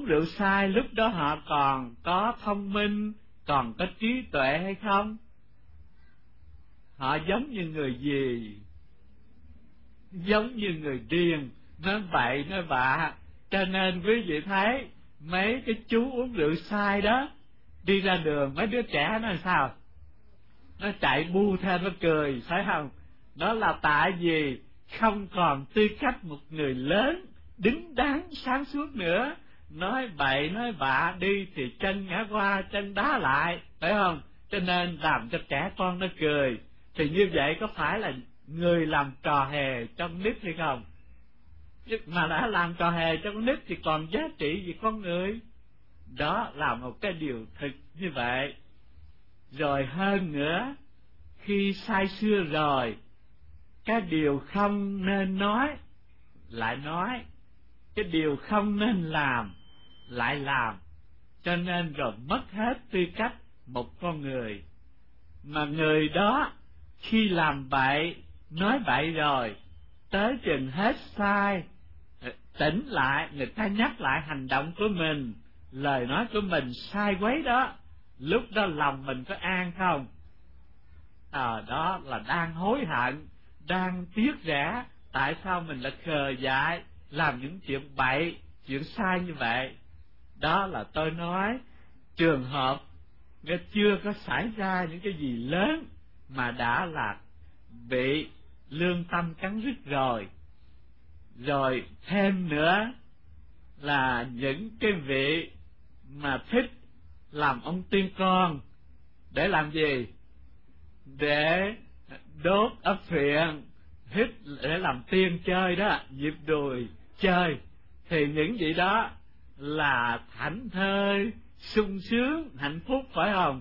uống rượu sai, lúc đó họ còn có thông minh, còn có trí tuệ hay không? Họ giống như người gì? Giống như người điên, nói bậy nói bạ. Cho nên quý vị thấy mấy cái chú uống rượu sai đó, đi ra đường mấy đứa trẻ nó làm sao? Nó chạy bu theo, nó cười, phải không? Đó là tại vì không còn tư cách một người lớn đứng đắn sáng suốt nữa, nói bậy nói bạ đi thì chân ngã qua chân đá lại, phải không? Cho nên làm cho trẻ con nó cười. Thì như vậy có phải là người làm trò hề cho con nít hay không? Mà đã làm trò hề cho con nít thì còn giá trị gì con người? Đó là một cái điều thực như vậy. Rồi hơn nữa, khi say xưa rồi, cái điều không nên nói lại nói, cái điều không nên làm lại làm, cho nên rồi mất hết tư cách một con người. Mà người đó khi làm bậy, nói bậy rồi, tới chừng hết sai, tỉnh lại, người ta nhắc lại hành động của mình, lời nói của mình sai quấy đó, lúc đó lòng mình có an không? Đó là đang hối hận, đang tiếc rẻ, tại sao mình lại khờ dại làm những chuyện bậy, chuyện sai như vậy. Đó là tôi nói trường hợp nó chưa có xảy ra những cái gì lớn mà đã là bị lương tâm cắn rứt rồi. Rồi thêm nữa là những cái vị mà thích làm ông tiên con để làm gì? Để đốt ấp phiện, thích để làm tiên chơi đó, dịp đùi chơi, thì những vị đó là thảnh thơi, sung sướng, hạnh phúc, phải không?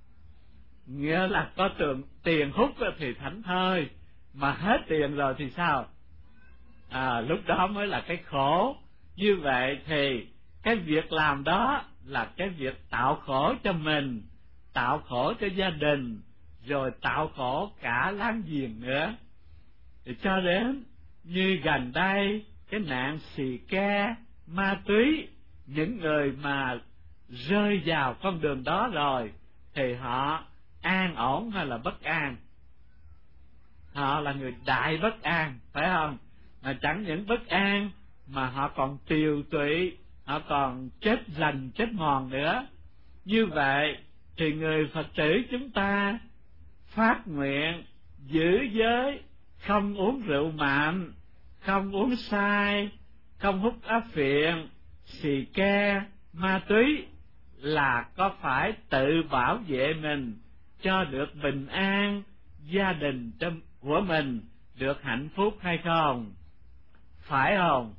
Nghĩa là có tiền hút thì thảnh thơi, mà hết tiền rồi thì sao? Lúc đó mới là cái khổ. Như vậy thì cái việc làm đó là cái việc tạo khổ cho mình, tạo khổ cho gia đình, rồi tạo khổ cả láng giềng nữa. Thì cho đến như gần đây cái nạn xì ke, ma túy, những người mà rơi vào con đường đó rồi thì họ an ổn hay là bất an? Họ là người đại bất an, phải không? Mà chẳng những bất an mà họ còn tiều tụy, họ còn chết dần chết mòn nữa. Như vậy thì người Phật tử chúng ta phát nguyện giữ giới, không uống rượu mạnh, không uống sai, không hút áp phiện, xì ke, ma túy, là có phải tự bảo vệ mình cho được bình an, gia đình của mình được hạnh phúc hay không? Phải không?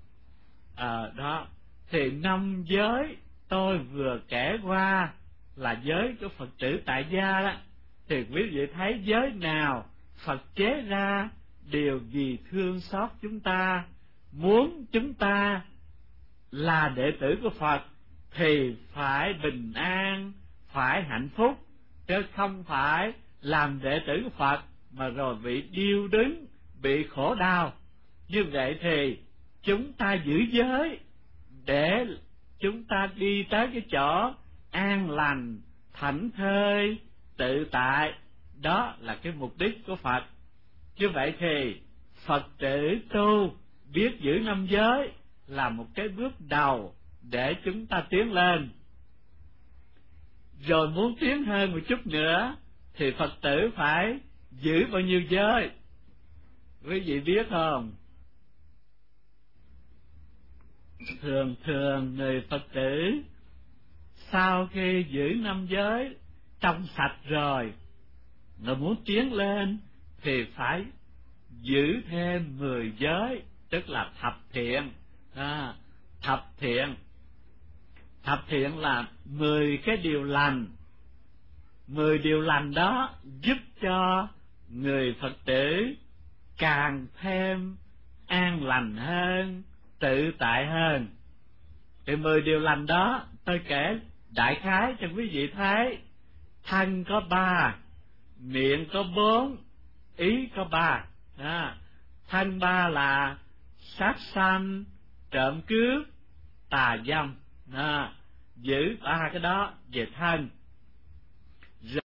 Đó thì 5 giới tôi vừa kể qua là giới của Phật tử tại gia đó, thì quý vị thấy giới nào Phật chế ra điều gì thương xót chúng ta, muốn chúng ta là đệ tử của Phật thì phải bình an, phải hạnh phúc, chứ không phải làm đệ tử của Phật mà rồi bị điêu đứng, bị khổ đau. Như vậy thì chúng ta giữ giới để chúng ta đi tới cái chỗ an lành, thảnh thơi, tự tại. Đó là cái mục đích của Phật. Như vậy thì Phật tử tu biết giữ 5 giới là một cái bước đầu để chúng ta tiến lên. Rồi muốn tiến hơn một chút nữa thì Phật tử phải giữ bao nhiêu giới? Quý vị biết không? Thường thường người Phật tử sau khi giữ 5 giới trong sạch rồi, người muốn tiến lên thì phải giữ thêm 10 giới, tức là thập thiện. Thập thiện, thập thiện là 10 cái điều lành. 10 điều lành đó giúp cho người Phật tử càng thêm an lành hơn, tự tại hơn. Thì 10 điều lành đó tôi kể đại khái cho quý vị thấy. Thân có 3, miệng có 4, ý có 3. Thân 3 là sát sanh, trộm cướp, tà dâm. giữ ba cái đó về thân.